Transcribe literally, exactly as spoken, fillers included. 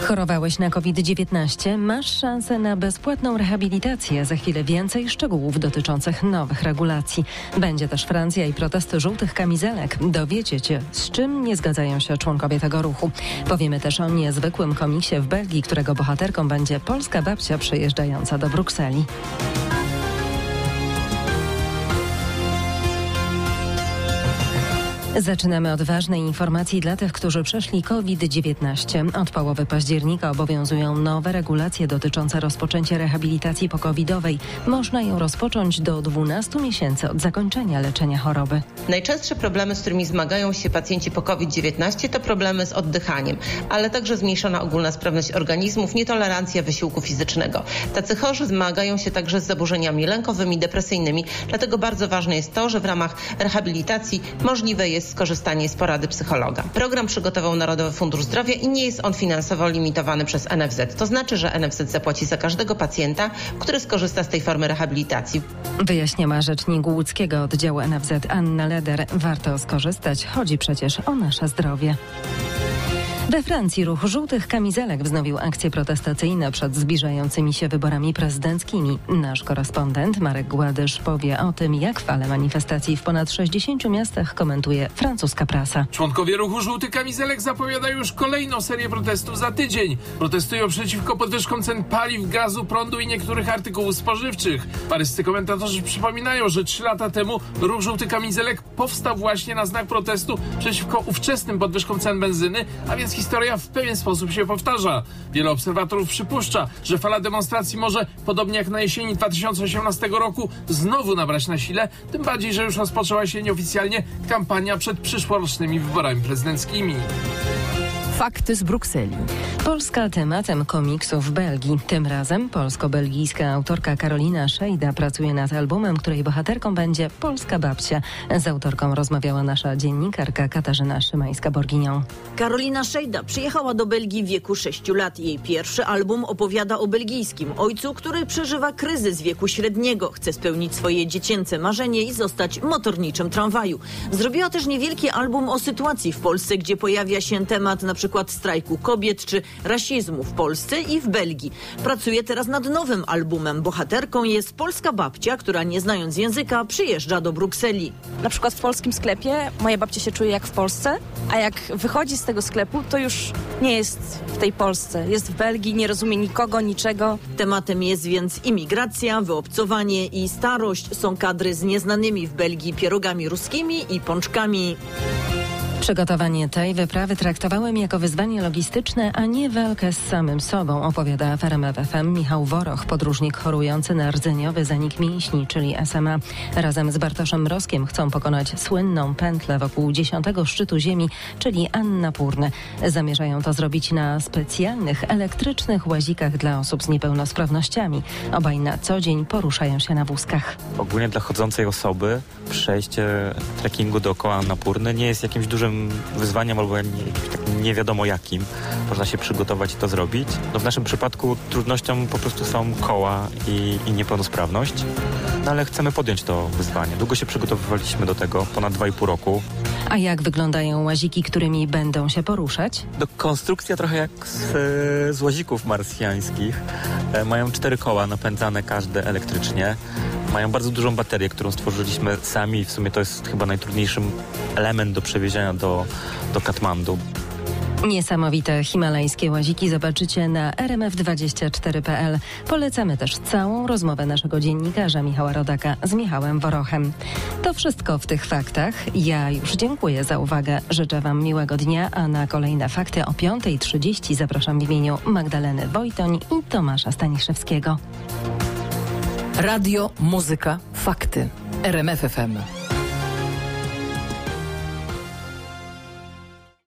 Chorowałeś na kowid dziewiętnaście? Masz szansę na bezpłatną rehabilitację. Za chwilę więcej szczegółów dotyczących nowych regulacji. Będzie też Francja i protesty żółtych kamizelek. Dowiecie się, z czym nie zgadzają się członkowie tego ruchu. Powiemy też o niezwykłym komiksie w Belgii, którego bohaterką będzie polska babcia przyjeżdżająca do Brukseli. Zaczynamy od ważnej informacji dla tych, którzy przeszli kowid dziewiętnaście. Od połowy października obowiązują nowe regulacje dotyczące rozpoczęcia rehabilitacji pokowidowej. Można ją rozpocząć do dwunastu miesięcy od zakończenia leczenia choroby. Najczęstsze problemy, z którymi zmagają się pacjenci po kowid dziewiętnaście, to problemy z oddychaniem, ale także zmniejszona ogólna sprawność organizmów, nietolerancja wysiłku fizycznego. Tacy chorzy zmagają się także z zaburzeniami lękowymi, depresyjnymi, dlatego bardzo ważne jest to, że w ramach rehabilitacji możliwe jest skorzystanie z porady psychologa. Program przygotował Narodowy Fundusz Zdrowia i nie jest on finansowo limitowany przez N F Z. To znaczy, że N F Z zapłaci za każdego pacjenta, który skorzysta z tej formy rehabilitacji. Wyjaśniała rzecznik łódzkiego oddziału N F Z Anna Leder. Warto skorzystać, chodzi przecież o nasze zdrowie. We Francji ruch żółtych kamizelek wznowił akcje protestacyjne przed zbliżającymi się wyborami prezydenckimi. Nasz korespondent Marek Gładysz powie o tym, jak falę manifestacji w ponad sześćdziesięciu miastach komentuje francuska prasa. Członkowie ruchu żółtych kamizelek zapowiadają już kolejną serię protestów za tydzień. Protestują przeciwko podwyżkom cen paliw, gazu, prądu i niektórych artykułów spożywczych. Paryscy komentatorzy przypominają, że trzy lata temu ruch żółtych kamizelek powstał właśnie na znak protestu przeciwko ówczesnym podwyżkom cen benzyny, a więc historia w pewien sposób się powtarza. Wiele obserwatorów przypuszcza, że fala demonstracji może, podobnie jak na jesieni dwa tysiące osiemnastego roku, znowu nabrać na sile, tym bardziej, że już rozpoczęła się nieoficjalnie kampania przed przyszłorocznymi wyborami prezydenckimi. Fakty z Brukseli. Polska tematem komiksu w Belgii. Tym razem polsko-belgijska autorka Karolina Szejda pracuje nad albumem, której bohaterką będzie polska babcia. Z autorką rozmawiała nasza dziennikarka Katarzyna Szymańska-Borginią. Karolina Szejda przyjechała do Belgii w wieku sześciu lat. Jej pierwszy album opowiada o belgijskim ojcu, który przeżywa kryzys wieku średniego. Chce spełnić swoje dziecięce marzenie i zostać motorniczym tramwaju. Zrobiła też niewielki album o sytuacji w Polsce, gdzie pojawia się temat na przykład strajku kobiet czy rasizmu w Polsce i w Belgii. Pracuje teraz nad nowym albumem. Bohaterką jest polska babcia, która nie znając języka przyjeżdża do Brukseli. Na przykład w polskim sklepie moja babcia się czuje jak w Polsce, a jak wychodzi z tego sklepu, to już nie jest w tej Polsce. Jest w Belgii, nie rozumie nikogo, niczego. Tematem jest więc imigracja, wyobcowanie i starość. Są kadry z nieznanymi w Belgii pierogami ruskimi i pączkami. Przygotowanie tej wyprawy traktowałem jako wyzwanie logistyczne, a nie walkę z samym sobą, opowiada w R M F F M Michał Woroch, podróżnik chorujący na rdzeniowy zanik mięśni, czyli S M A. Razem z Bartoszem Mrozkiem chcą pokonać słynną pętlę wokół dziesiątego szczytu Ziemi, czyli Annapurny. Zamierzają to zrobić na specjalnych, elektrycznych łazikach dla osób z niepełnosprawnościami. Obaj na co dzień poruszają się na wózkach. Ogólnie dla chodzącej osoby przejście trekkingu dookoła Annapurny nie jest jakimś dużym wyzwaniem albo nie, tak nie wiadomo jakim. Można się przygotować i to zrobić. No w naszym przypadku trudnością po prostu są koła i, i niepełnosprawność, no ale chcemy podjąć to wyzwanie. Długo się przygotowywaliśmy do tego, ponad dwa i pół roku. A jak wyglądają łaziki, którymi będą się poruszać? No, konstrukcja trochę jak z, z łazików marsjańskich. E, mają cztery koła napędzane każde elektrycznie. Mają bardzo dużą baterię, którą stworzyliśmy sami i w sumie to jest chyba najtrudniejszy element do przewiezienia do, do Katmandu. Niesamowite himalajskie łaziki zobaczycie na r m f dwadzieścia cztery kropka p l. Polecamy też całą rozmowę naszego dziennikarza Michała Rodaka z Michałem Worochem. To wszystko w tych faktach. Ja już dziękuję za uwagę. Życzę Wam miłego dnia, a na kolejne fakty o piąta trzydzieści zapraszam w imieniu Magdaleny Wojtoń i Tomasza Staniszewskiego. Radio, muzyka, fakty. R M F F M.